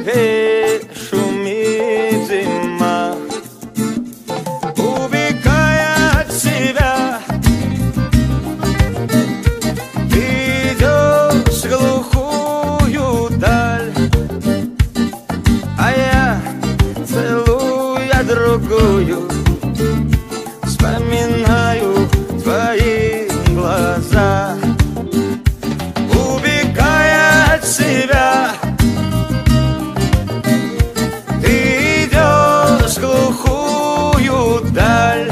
и шумит зима, убегая от себя. Ты идешь в глухую даль, а я, целуя другую, вспоминаю твои глаза. Убегая от себя, ты идешь в глухую даль,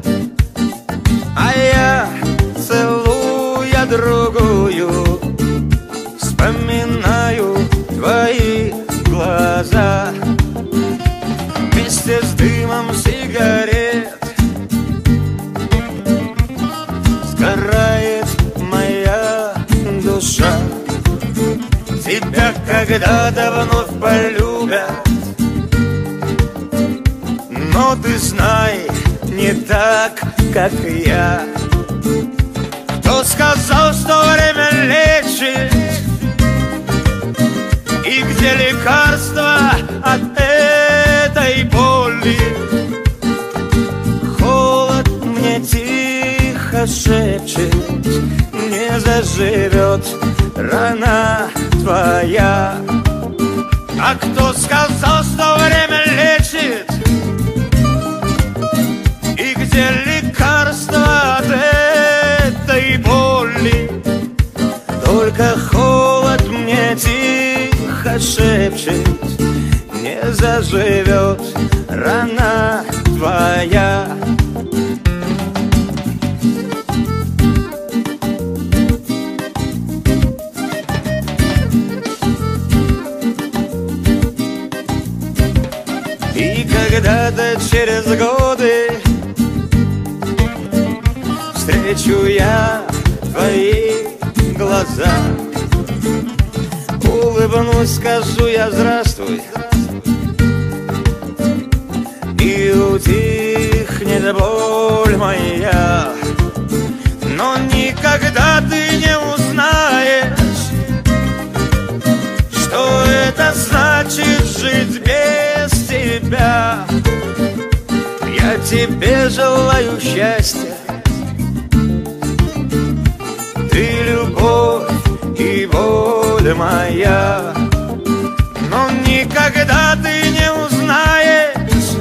а я, целуя другую, вспоминаю твои глаза. Вместе с дымом сигарет сгорает моя душа. Тебя когда-то вновь полюбят, но ты знай, не так, как я. Кто сказал, что время лечит, и где лекарство от этой боли? Холод мне тихо шепчет, не заживет рана твоя. А кто сказал, что время лечит, и где лекарство от этой боли? Только холод мне тихо шепчет, не заживет рана твоя. И когда-то через годы встречу я твои глаза, улыбнусь, скажу я здравствуй, и утихнет боль моя. Но никогда ты не узнаешь, что это значит жить без тебя. Я тебе желаю счастья, ты любовь и боль моя. Но никогда ты не узнаешь,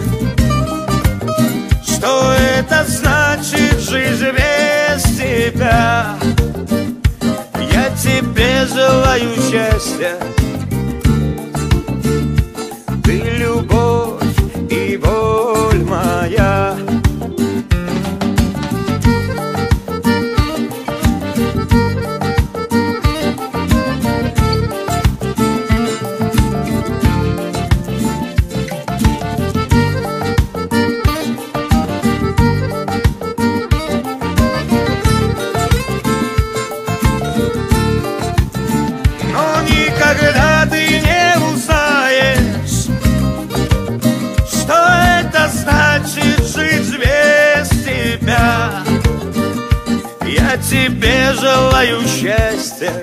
что это значит жить без тебя. Я тебе желаю счастья, ты любовь и боль моя. Никогда ты не узнаешь, что это значит жить без тебя. Я тебе желаю счастья,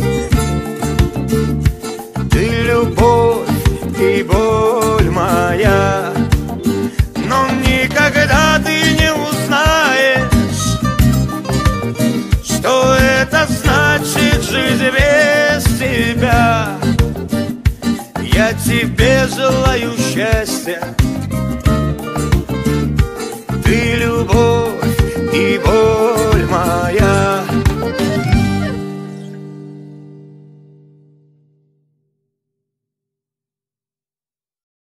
ты любовь и боль моя. Но никогда ты не узнаешь, что это значит жить без тебя. Я тебе желаю счастья, ты любовь